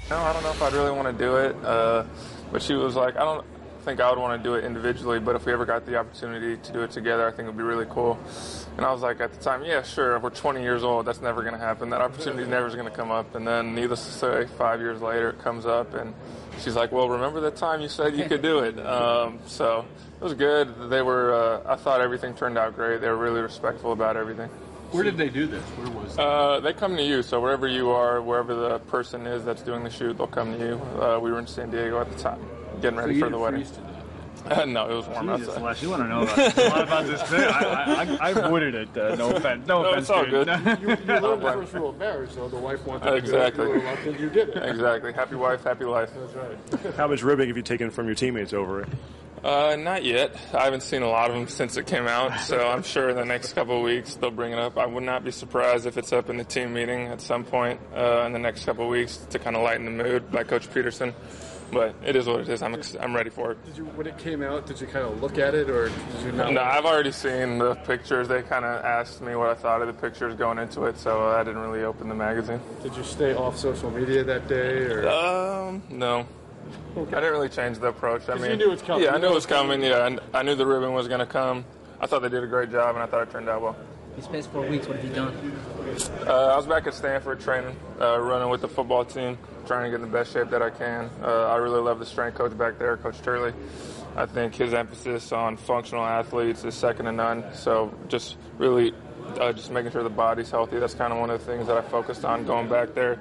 No, I don't know if I'd really want to do it, but she was like, I don't think I would want to do it individually, but if we ever got the opportunity to do it together, I think it would be really cool. And I was like, at the time, yeah, sure, we're 20 years old, that's never going to happen. That opportunity never is going to come up. And then, needless to say, 5 years later, it comes up, and she's like, well, remember the time you said you could do it? So it was good. They were, I thought everything turned out great. They were really respectful about everything. Where did they do this? Where was it? They come to you, so wherever you are, wherever the person is that's doing the shoot, they'll come to you. We were in San Diego at the time, getting ready for the wedding. No, it was warm outside. Les, you want to know a lot about this thing? I wooded it. No offense. No offense. It's all good. You learned the first rule of marriage, though. The wife wanted to exactly. do it. Exactly. You did it. Exactly. Happy wife, happy life. That's right. How much ribbing have you taken from your teammates over it? Not yet. I haven't seen a lot of them since it came out, so I'm sure in the next couple of weeks they'll bring it up. I would not be surprised if it's up in the team meeting at some point in the next couple of weeks to kind of lighten the mood by Coach Peterson. But it is what it is. I'm ready for it. When it came out, did you kind of look at it, or did you know? No, I've already seen the pictures. They kind of asked me what I thought of the pictures going into it, so I didn't really open the magazine. Did you stay off social media that day, or? No. Okay. I didn't really change the approach. I mean, you knew it was coming. Yeah, I knew it was coming. Yeah, and I knew the ribbon was going to come. I thought they did a great job, and I thought it turned out well. These past 4 weeks, what have you done? I was back at Stanford training, running with the football team, trying to get in the best shape that I can. I really love the strength coach back there, Coach Turley. I think his emphasis on functional athletes is second to none. So just really just making sure the body's healthy. That's kind of one of the things that I focused on going back there.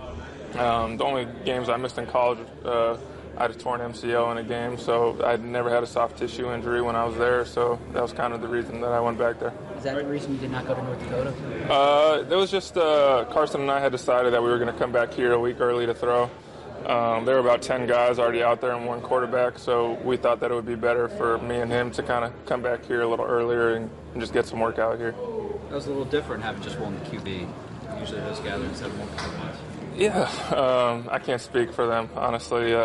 The only games I missed in college, I had a torn MCL in a game, so I'd never had a soft tissue injury when I was there, so that was kind of the reason that I went back there. Is that the reason you did not go to North Dakota? It was just Carson and I had decided that we were going to come back here a week early to throw. There were about 10 guys already out there and one quarterback, so we thought that it would be better for me and him to kind of come back here a little earlier and just get some work out here. That was a little different having just one QB. Usually those gatherings have multiple ones. Yeah, I can't speak for them, honestly.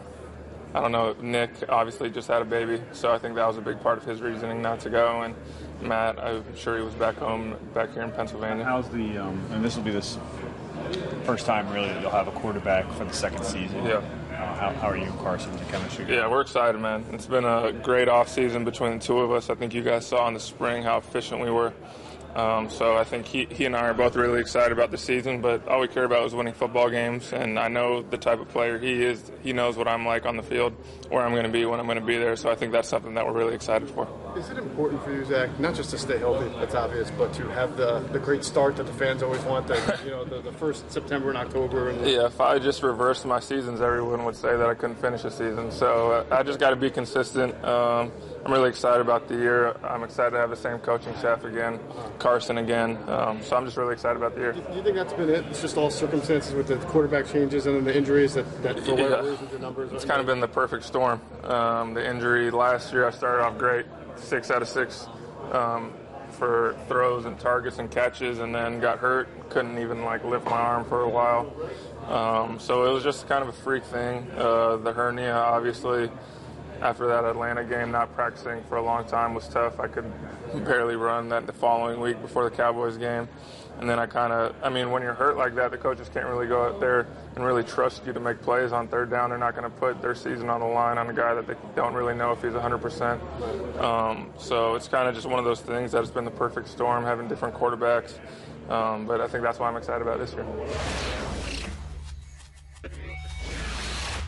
I don't know. Nick obviously just had a baby, so I think that was a big part of his reasoning not to go. And Matt, I'm sure he was back here in Pennsylvania. How's the and this will be this first time really that you'll have a quarterback for the second season. Yeah. How are you and Carson in the chemistry? Yeah, we're excited, man. It's been a great off season between the two of us. I think you guys saw in the spring how efficient we were. So I think he and I are both really excited about the season, but all we care about is winning football games, and I know the type of player he is. He knows what I'm like on the field, where I'm going to be when I'm going to be there, so I think that's something that we're really excited for. Is it important for you, Zach, not just to stay healthy, that's obvious, but to have the great start that the fans always want, the first September and October? Yeah, if I just reversed my seasons, everyone would say that I couldn't finish a season, so I just got to be consistent. I'm really excited about the year. I'm excited to have the same coaching staff again, Carson again. So I'm just really excited about the year. Do you think that's been it? It's just all circumstances with the quarterback changes and then the injuries that for whatever reason the numbers. It's kind of been the perfect storm. The injury last year, I started off great, 6 out of 6 for throws and targets and catches, and then got hurt. Couldn't even lift my arm for a while. So it was just kind of a freak thing. The hernia, obviously. After that Atlanta game, not practicing for a long time was tough. I could barely run that the following week before the Cowboys game. And then when you're hurt like that, the coaches can't really go out there and really trust you to make plays on third down. They're not going to put their season on the line on a guy that they don't really know if he's 100%. So it's kind of just one of those things that it's been the perfect storm, having different quarterbacks. But I think that's why I'm excited about this year.